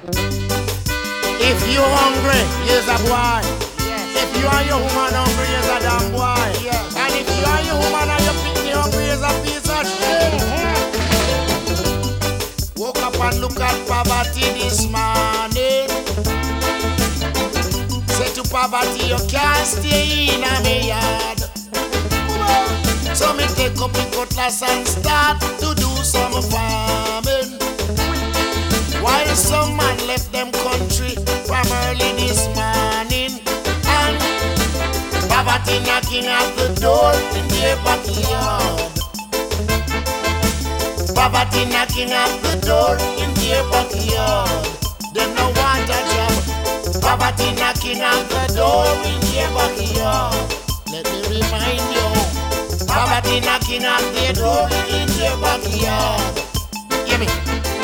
If you hungry, you's a boy. If you and your woman hungry, you's a damn boy. And if you and your woman and your picnic hungry, you's a piece of shit. Woke up and look at poverty this morning. Say to poverty, you can't stay in a me yard. So me take up the cutlass and start to do some farming. While some man left them country from early this morning, and poverty knocking at the door in their backyard. Poverty knocking at the door in their backyard. They no want a job. Poverty knocking at the door in their backyard. Let me remind you, poverty knocking at their door in their backyard. Hear me?